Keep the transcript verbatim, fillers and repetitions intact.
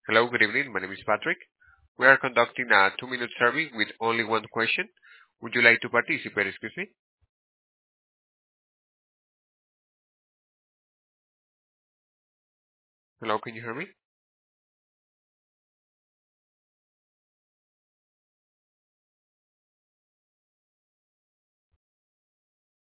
Hello, good evening. My name is Patrick. We are conducting a two-minute survey with only one question. Would you like to participate? Excuse me. Hello, can you hear me?